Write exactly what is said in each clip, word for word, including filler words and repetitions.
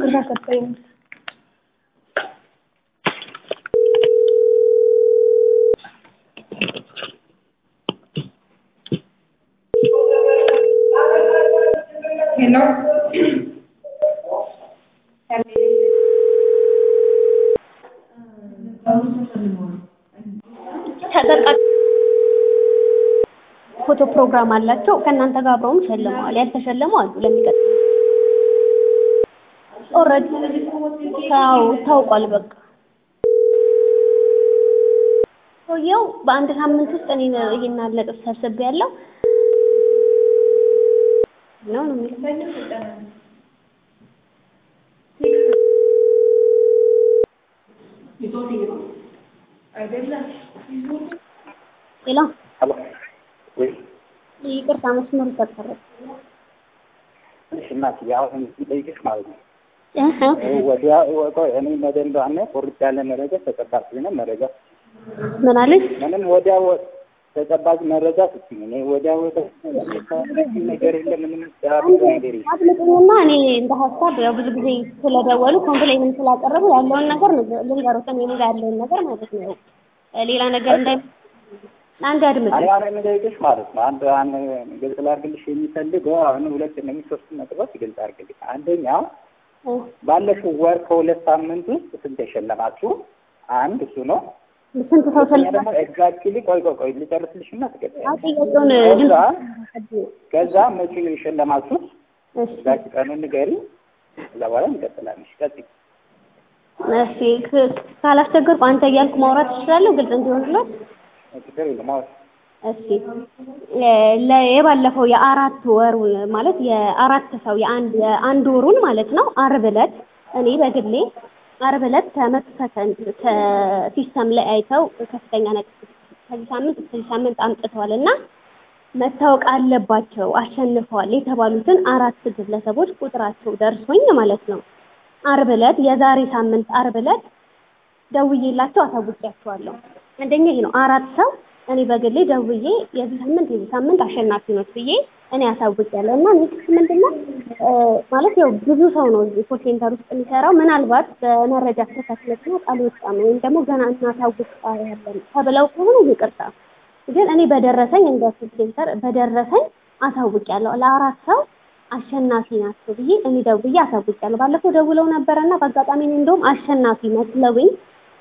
Udah ketemu. Hello. ፎቶ ፕሮግራም አላቸው ከእናንተ ጋር አብረውም ሸልመዋል ያልተሸለሙ አሉ ለሚቀጥለው ኦሬዲ ታው ታውቋል በቃ ሰውየው በአንድ ሳምንት ውስጥ እኔ ይሄን አለቅስ ሰብስቤ ያለው ነው ነው የሚለው ሄሎ ሄሎ ወይ ይቅርታ መስመሩ ተቀረጸ እሺ እናት ያው እንጠይቅሽ ማለት ነው እህ ወዲያ ወጣ እኔ መደንዳነ ቆርጥ ያለ መረጃ ተቀባይ ነው መረጃ ምን አለሽ ምንም ወዲያ ተቀባይ መረጃ ስትይ እኔ ወዲያ ወጣ ነገር የለም ምንም ዳሩ ነገር የለም አጥልቁኝና እኔ እንደ ሀሳብ ያው ብዙ ጊዜ ስለደወሉ ኮምፕሌን ስላቀረቡ ያለውን ነገር ልንገሩት እኔ ጋር ያለውን ነገር ማለት ነው ሌላ ነገር እንዳይ አንድ አድምጥ አሪያ ላይ መደይቅሽ ማለት ነው አንድ አንድ ግልጽ ላድርግልሽ የሚፈልገው አሁን ሁለት እና ሶስት ነጥቦች ግልጽ አድርግልኝ አንደኛው ባለፈው ወር ከሁለት ሳምንት ውስጥ ስንት ተሸለማችሁ አንድ እሱ ነው ስንት ሰው ተሸለማ ኤግዛክትሊ ቆይ ቆይ ቆይ ልጨርስልሽና አጥያቄውን ከዛ መቼ ነው የሸለማችሁት እሺ ዛሬ ቀኑን ንገሪ ለበኋላ እንቀጥላለን ቀጥይ እሺ ካላስቸገርኩ አንተ እያልኩ ማውራት እችላለሁ ግልጽ እንዲሆንልህ እሺ ለየባለፈው የአራት ወር ማለት የአራት ሰው የአንድ የአንድ ወሩን ማለት ነው ዓርብ ዕለት እኔ በግሌ ዓርብ ዕለት ተመሰከን ከሲስተም ላይ አይተው ከፍተኛ ነጥብ ከዚህ ሳምንት እስከ ሳምንት አምጥተዋልና መታወቅ አለባቸው አሸንፈዋል የተባሉትን አራት ግለሰቦች ቁጥራቸው ደርሶኝ ማለት ነው ዓርብ ዕለት የዛሬ ሳምንት ዓርብ ዕለት ደውዬላቸው አሳውቂያቸዋለሁ አንደኛ ይሄ ነው አራት ሰው እኔ በግሌ ደውዬ የዚህ ሳምንት የዚህ ሳምንት አሸናፊ ነው ብዬ እኔ አሳውቂያለሁ እና ኔክስት ምንድነው ማለት ያው ብዙ ሰው ነው እዚህ ኮል ሴንተር ውስጥ የሚሰራው ምናልባት በመረጃ ተከታትለና ቃል ወጣ ነው ወይም ደግሞ ገና እናሳውቅ ያለን ተብለው ከሆነ ይቅርታ ግን እኔ በደረሰኝ እንደ ኮል ሴንተር በደረሰኝ አሳውቂያለሁ ለአራት ሰው አሸናፊ ናቸው ብዬ እኔ ደውዬ አሳውቂያለሁ ባለፈው ደውለው ነበርና በአጋጣሚ እንደውም አሸናፊ መስለውኝ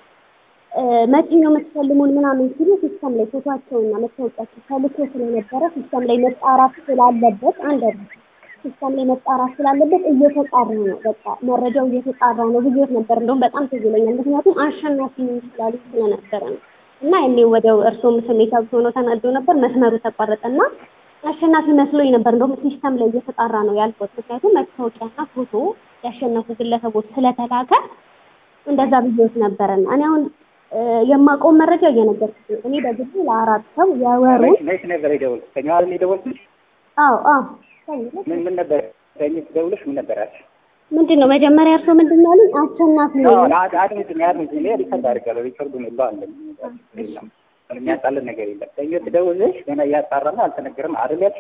መቼም ነው የምትፈልሙን ምናምን ሲሉ ሲስተም ላይ ፎቶአቸውና መታወቂያቸው ተልኮ ስለነበረ ሲስተም ላይ መጣራት ስላለበት አንድ አይደል ሲስተም ላይ መጣራት ስላለበት እየተጣራ ነው በቃ መረጃው እየተጣራ ነው ብዬሽ ነበር እንደውም በጣም ትዝለኛል ምክንያቱም አሸናፊ ነው ስላሉ ስለነበረ ነው እና እኔ ወደው እርሶም ስሜታው ሆኖ ተናዶ ነበር መስመሩ ተቋረጠና አሸናፊ መስሎኝ ነበር እንደውም ሲስተም ላይ እየተጣራ ነው ያልኩት ምክንያቱም መታወቂያና ፎቶ ያሸነፉ ግለሰቦች ስለተላከ እንደዛ ብዬሽ ነበርና እኔ አሁን የማቆም መረጃ እየነገርኩኝ እኔ በግዴ ለአራት ሰው ያወሩ ነሽ ነበር ይደውል ከኛው ላይ ደውልሽ አዎ አዎ ምን ምን ነበር ከኝ ደውልሽ ምን ነበር አሽ ምንድነው መጀመሪያ እርሶ ምንድነው አሉኝ አሸናፊ ነው አዎ አድም እንትን ያድም እንትን ሪከርድ አድርጋለሁ ሪከርዱ ነው ባለ የለም የሚያጣለ ነገር የለም ከኝ ደውልሽ ገና ያጣራና አልተነገረም አይደል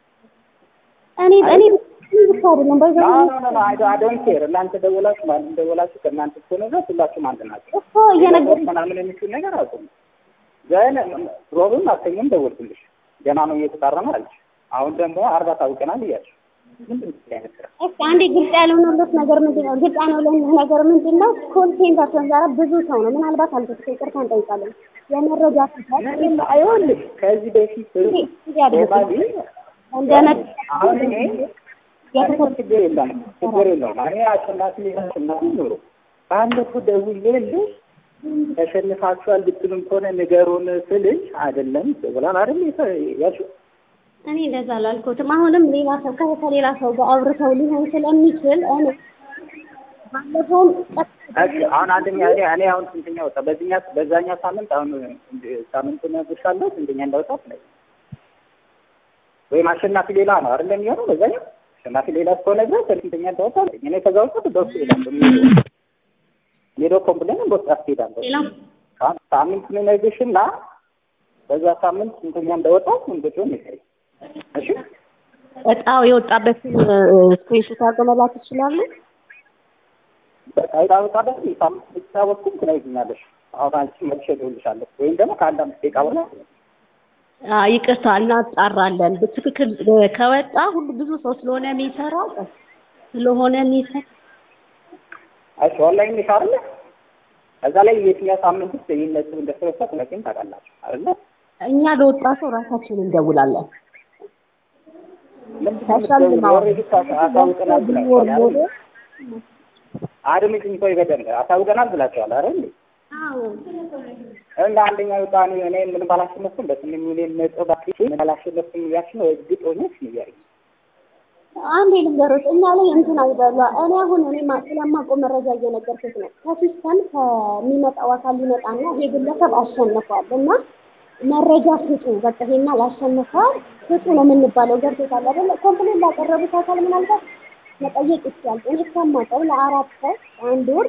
እኔ እኔ ብቻ አይደለም ባይዘው ኖ ኖ ኖ አይ ዶንት ኬር እናንተ ደውላችሁ ማለት ደውላችሁ ከእናንተ ሆነ ነው ሁላችሁም አንድ ናችሁ እኮ እየነገርኩ ምናምን የሚችል ነገር አቁም ዘን ፕሮብለም አትኝም ደውልልሽ ገና ነው እየተጣራ ነው አለች አሁን ደግሞ አርባ ታውቀናል ይያችሁ ምንድን ነው እሺ አንዴ ግልጽ ያልሆነለት ነገር ምንድነው ግልጽ ያልሆነለት ነገር ምንድነው ኮል ሴንተር ተንዛራ ብዙ ሰው ነው ምናልባት አልተሰጠ ይቅርታ እንጠይቃለን የመረጃ ፍቃድ አይሆንልሽ ከዚህ በፊት ሶማሊ እንደነት አሁን እኔ ያተፈ ችግር የለም ችግር የለም እኔ አሸናፊ አሸናፊ ኖሮ ባለፈው ደውዬልሽ ተሸንፋችኋል ብትሉም ከሆነ ንገሩን ስልሽ አይደለም ብላን አይደል ያልሽ እኔ እንደዛ አላልኩትም አሁንም ሌላ ሰው ከሌላ ሰው ጋር አብርተው ሊሆን ስለሚችል እኔ ባለፈው አሁን አንደኛ እኔ እኔ አሁን ስንተኛ ወጣ በዚህኛ በዛኛ ሳምንት አሁን ሳምንት ነው ብቻለሁ ስንተኛ እንዳወጣ ነው ወይ ማሸናፊ ሌላ ነው አይደል የሚሆነው በዛኛ አሸናፊ ሌላ ከሆነ ግን ስንተኛ እንዳወጣ እኔ ከዛ ወጣ በሱ ይላል ሌሎ ኮምፕሌን ቦስ አስቴዳለሁ ሌላ ሳምንት ነው ነገሽና በዛ ሳምንት ስንተኛ እንዳወጣ እንደሆነ ነው እሺ እጣው የወጣበት ስክሪንሾት አገመላት ይችላል በቃ ይታወቃ ደግሞ ይታወቁም ትነግኛለሽ። አሁን አንቺ መልሼ እደውልልሻለሁ ወይም ደግሞ ከአንድ አምስት ደቂቃ በኋላ አይ ይቅርታ እናጣራለን። በትክክል ከወጣ ሁሉ ብዙ ሰው ስለሆነ የሚሰራው ስለሆነ የሚሰራ አይ ኦንላይን ይሻላል። እዛ ላይ የትኛው ሳምንት ውስጥ ይነሱ እንደተሰጠ ለኪን ታውቃላችሁ አይደል? እኛ ለወጣ ሰው ራሳችን እንደውላለን። አድምጪኝ ቆይ በደንብ አሳውቀናል ብላችኋል አይደል? አዎ እንደ አንደኛው ጣኒ እኔ ምን ባላሽነፍም በስምንት ሚሊዮን ነጥብ አክቲ ምን ባላሽነፍም ያችን ወይ ግጦኝስ ንገሪኝ። አንዴ ልንገሮት እኛ ላይ እንትን አይደለ እኔ አሁን እኔ ስለማውቀው መረጃ እየነገርኩት ነው። ከሲስተም ከሚመጣው አካል ሊመጣና ይሄ ግለሰብ አሸንፏል እና መረጃ ስጡ በቃ ይሄና ያሸንፋል ስጡ ነው የምንባለው። ገብቶታል አይደል? ኮምፕሌንት ላቀረቡት አካል ምናልባት መጠየቅ ይችላል። እኔ እስከማውቀው ለአራት ሰው አንድ ወር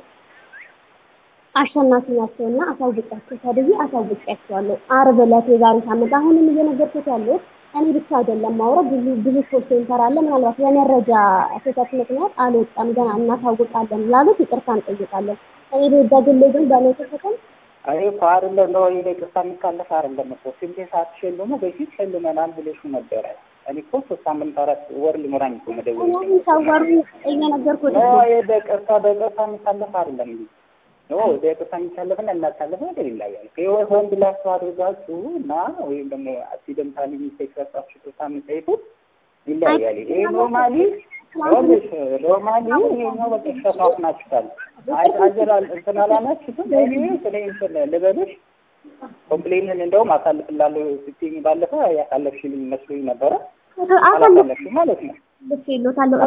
አሸናፊ ናቸውና አሳውቃቸው ተብዬ አሳውቃቸዋለሁ። ዓርብ ዕለት የዛሬ ሳምንት አሁንም እየነገርኩት ያለው እኔ ብቻ አይደለም ማውራት ብዙ ብዙ ሰው ሴንተር አለ። ምናልባት የመረጃ ስህተት ምክንያት አልወጣም ገና እናሳውቃለን ላሉት ይቅርታ እንጠይቃለን። እኔ በግሌ ግን በመተከተል አይ ፋርለ ነው ይቅርታ የሚካለፍ አይደለም እኮ ስንቴ ሰዓት ሸልሞ በፊት ሸልመናል ብለሽ ነበር። እኔ እኮ ሶስት ሳምንት አራት ወር ሊሞላኝ እኮ መደወል ነው ታወሩ እየነገርኩት ነው። አይ በቅርታ በቅርታ የሚካለፍ አይደለም ነው በቅርታ የሚካለፍና እናካለፍ ነገር ይላያል። ይሄው ሆን ብላችሁ አድርጋችሁ እና ወይም ደግሞ አክሲደንታሊ ሚስቴክ ሰርታችሁ ታምጣይቱ ይላያል። ይሄ ኖርማሊ ኖርማሊ ኖርማሊ ነው በተሻሻለ ናችኋል። አይ አጀራል እንትና ላናችሁ እኔ እኔ እንትን ለበለሽ ኮምፕሌንን እንደውም አሳልፍላለሁ ስትይ ባለፈው ያሳለፍሽልኝ መስሎኝ ነበረ። አሳልፍሽ ማለት ነው ልትይሉታለሁ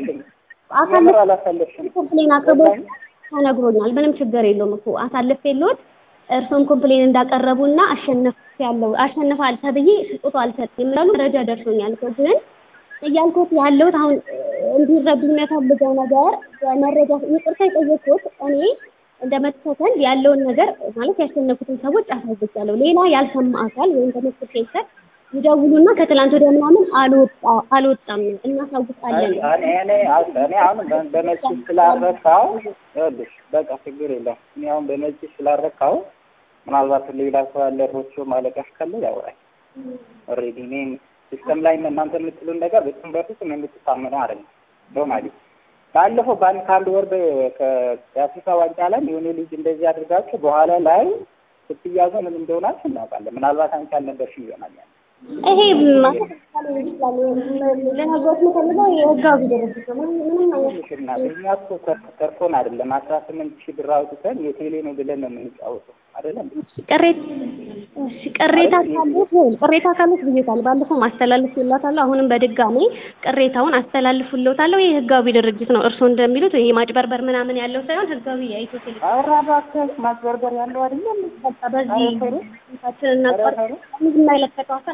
አሳልፍ አላሳልፍሽም ኮምፕሌን አቅርቦ ተነግሮኛል። ምንም ችግር የለውም እኮ አሳልፌልዎት እርሶም ኮምፕሌን እንዳቀረቡና አሸነፍ ያለው አሸነፋል ተብዬ ስጦታ አልሰጥም ይላሉ። መረጃ ደርሶኛል እኮ ግን እያልኩት ያለሁት አሁን እንዲረዱኝ የምፈልገው ነገር መረጃ ይቅርታ የጠየቅኩት እኔ እንደመተከል ያለውን ነገር ማለት ያሸነፉትን ሰዎች አሳውቃለሁ። ሌላ ያልሰማ አካል ወይም ደግሞ ሴንተር ይደውሉና ከትላንት ወዲያ ምናምን አልወጣ አልወጣም እናሳውቃለን። እኔ እኔ እኔ አሁን በመልስ ስላረካው ይኸውልሽ በቃ ችግር የለም። እኔ አሁን በመልስ ስላረካው ምናልባት ሌላ ሰው ያለ ሮቾ ማለቃሽ ካለ ያወራል። ኦሬዲ እኔ ሲስተም ላይ እናንተ የምትሉን ነገር በጣም በፍጹም የምትታመነው አይደለም። ኖርማሊ ባለፈው ባንክ አንድ ወር ከአፍሪካ ዋንጫ ላይ የሆነ ልጅ እንደዚህ አድርጋችሁ በኋላ ላይ ስትያዙ ምን እንደሆናችሁ እናውቃለን። ምናልባት አንቺ አልነበርሽም ይሆናል ያን ይሄ ማለት ይችላል ለነገሮች ነው የህጋዊ ድርጅት ነው። ምንም አይሽና ለኛስ ተርፎን አይደለም አስራ ስምንት ሺህ ብር አውጥተን የቴሌ ነው ብለን ነው የምንጫወተው አይደለም። ቅሬታ እሺ ቅሬታ ካሉት ቅሬታ ካሉት ብዬታል ባለፈው ማስተላለፍላታለሁ። አሁንም በድጋሚ ቅሬታውን አስተላልፍልዎታለሁ። ይሄ ህጋዊ ድርጅት ነው። እርሶ እንደሚሉት ይሄ ማጭበርበር ምናምን ያለው ሳይሆን ህጋዊ የኢትዮ ቴሌ አራባከስ ማጭበርበር ያለው አይደለም። በዚህ ታችንና ቀርቶ ምንም አይለከተው አካል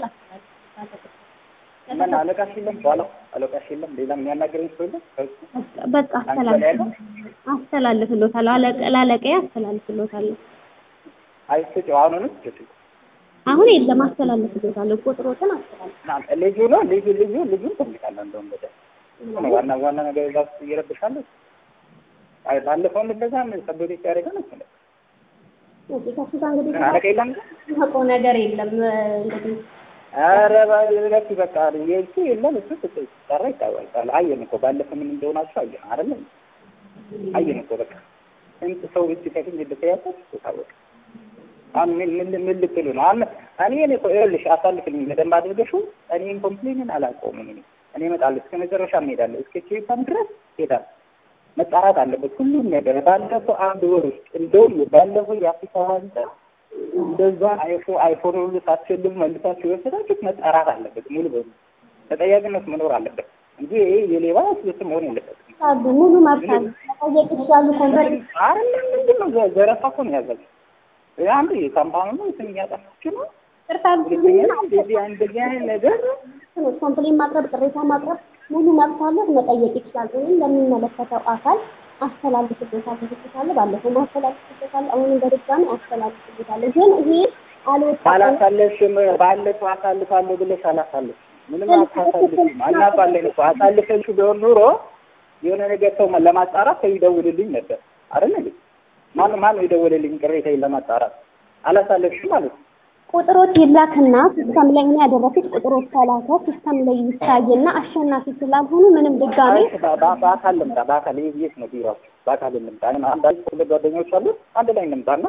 ምን አለቃሽ የለም በኋላ አለቃሽ የለም ሌላ የሚያናገረኝ ሰው የለም። በቃ አስተላልፍልዎታለሁ አስተላልፍልዎታለሁ አለቃ ላለቀ አስተላልፍልዎታለሁ። አይስጭው አሁንም ትጭው አሁን የለም አስተላልፍልዎታለሁ ቁጥሮችን አስተላልፍ ልጁ ነው ልጁ ልጁ ልጁ ተምካለ እንደውም በደም ዋና ዋና ነገር ዛስ ይረብሻል። አይ ባለፈው እንደዛ ምን ሰበሪ ያደረገ ነው ማለት ነው። ከሱታ እንግዲህ አለቃ የለም ታቆ ነገር የለም እንግዲህ አረ ባለበት በቃ ይልኩ የለም እሱ ተጠራ ይታወቃል። አየን እኮ ባለፈው ምን እንደሆናችሁ አየን አይደል? አየን እኮ በቃ እንት ሰው እጅ ከፍኝ እንደተያዘ ታወቀ። አሁን ምን ምን ምን ልትሉ ነው? አሁን እኔ እኔ እኮ ይኸውልሽ አሳልፍልኝ በደንብ አድርገሽው እኔን ኮምፕሌንን አላቆምም። እኔ እኔ እመጣለሁ እስከ መጨረሻ እሄዳለሁ እስከ ቼፓን ድረስ እሄዳለሁ። መጣራት አለበት ሁሉም ነገር። ባለፈው አንድ ወር ውስጥ እንደውም ባለፈው የአፍሪካ ዋንጫ እንደዛ አይፎ አይፎን ሁሉ ሳትሸልሙ መልሳችሁ ወሰዳችሁ መጣራት አለበት። ሙሉ በሙሉ ተጠያቂነት መኖር አለበት እንጂ ይሄ የሌባ ስም መሆን የለበትም። ታዱ ሙሉ ማርካን ተጠያቂ ይችላሉ። ኮምፓኒ አይደለም ምንድን ነው ዘረፋ እኮ ነው ያዘው። አንዱ የካምፓኒ ነው ስም እያጠፋችሁ ነው። ቅርታል እንደዚህ እንደዚህ አይነት ነገር ኮምፕሌን ማቅረብ ቅሬታ ማቅረብ ሙሉ መብት አለው። መጠየቅ ይችላል። ግን ለሚመለከተው አካል አስተላልፍልዎታለሁ ብቻለሁ። ባለፈው ማስተላልፍልዎታለሁ አሁንም በድጋሚ አስተላልፍልዎታለሁ። ግን ይሄ አልወጣም አላሳለፍሽም ባለፈው አሳልፋለሁ ብለሽ አላሳለፍሽም። ምንም አታሳልፍም አናባለን እኮ አሳልፈሽ ቢሆን ኑሮ የሆነ ነገር ሰው ለማጣራት ይደውልልኝ ነበር። አይደል? ማን ማን የደወለልኝ ቅሬታዬን ለማጣራት አላሳለፍሽም ማለት ነው። ቁጥሮች ይላክና ሲስተም ላይ ነው ያደረኩት። ቁጥሮች ተላከ ሲስተም ላይ ይታይና አሸናፊ ስላልሆኑ ምንም ድጋሜ በአካል ልምጣ። በአካል የት ነው ቢሮአችሁ? በአካል ልምጣ። አንዳንድ ሁለት ጓደኞች አሉ። አንድ ላይ እንምጣና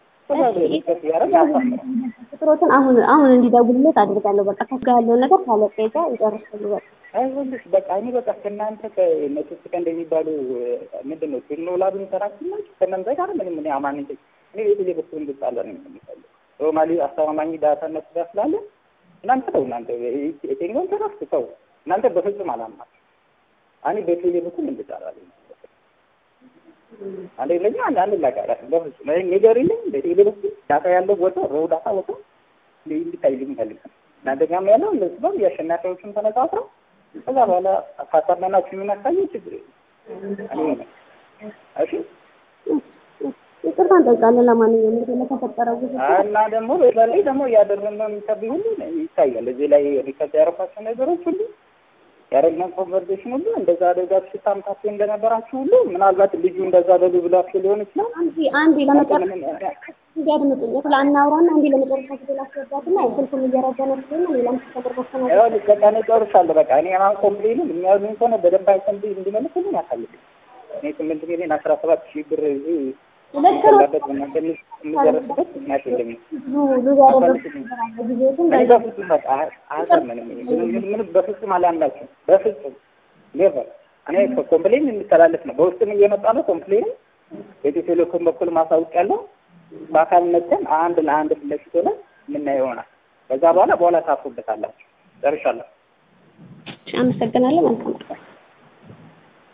ቁጥሮችን አሁን አሁን እንዲደውልለት አድርጋለሁ። በቃ ከጋ ያለውን ነገር ካለቀቀ ይጨርሳሉ። በቃ አይወልሽ በቃ እኔ በቃ ከእናንተ ከነሱ ከእንደ የሚባሉ ምንድን ነው ቴክኖሎጂ ተራክና ከእናንተ ጋር ምንም እኔ አማን ነኝ። እኔ የቴሌ በኩል እንድጣላ ነው የምፈልገው። ኖርማሊ አስተማማኝ ዳታ እነሱ ጋር ስላለ እናንተ ተው እናንተ ቴክኖሎጂ ተራክት ተው እናንተ በፍጹም አላማችሁ። እኔ በቴሌ በኩል እንድጣላ ነው አንዴ ለኛ አንድ አንድ ላቃራ በፍጹም እኔ ነገር የለኝ። በቴሌ በኩል ዳታ ያለው ቦታ ሮው ዳታ ቦታ እንዲታይልኝ ፈልጋለሁ። እናንተ ጋር ያለው እንደዚህ ነው ያሸናፊዎችን ተነጻጽረው ከዛ በኋላ አፋጣናችሁ ምን አሳየው ችግር እኔ እሺ ይቅርታ እንጠይቃለን። ለማንኛውም እንግዲህ ለተፈጠረው ብዙ እና ደግሞ በላይ ደግሞ ያደረግነው የሚታብ ሁሉ ይታያል። እዚህ ላይ ሪከርድ ያደረኳቸው ነገሮች ሁሉ ያደረግነው ኮንቨርሴሽን ሁሉ እንደዛ አደረጋችሁ ታምታችሁ እንደነበራችሁ ሁሉ ምናልባት ልጁ እንደዛ በሉ ብላችሁ ሊሆን ይችላል። አንዴ አንዴ ለመጨረሻ እንዲያድምጡኝ ፍላናውራና አንዴ ለመጨረሻ ጊዜ ላስረዳትና ስልኩን እየረገነ ስለሆነ ሌላም ተቀርበከ ነው ያው ለቀጣኔ ጨርሻለሁ። በቃ እኔ አሁን ኮምፕሌን የሚያሉኝ ከሆነ በደንብ አይሰምብ እንዲመልስልኝ ያሳልፍ እኔ ስምንት ሚሊዮን አስራ ሰባት ሺህ ብር እዚህ ለከረበት እና ትንሽ የሚደርስበት ምክንያት የለኝም። በፍጹም በቃ አያሳምንም። ምንም በፍጹም አላምናችሁም። በፍጹም ኔቨር። እኔ ኮምፕሌን የሚተላለፍ ነው በውስጥም እየመጣ ነው ኮምፕሌን በኢትዮ ቴሌኮም በኩል ማሳወቅ ያለው በአካል መተን አንድ ለአንድ ፍለሽቶ ላይ የምናየው ይሆናል። ከዛ በኋላ በኋላ ታፉበታላችሁ። ጨርሻለሁ። አመሰግናለሁ። መልካም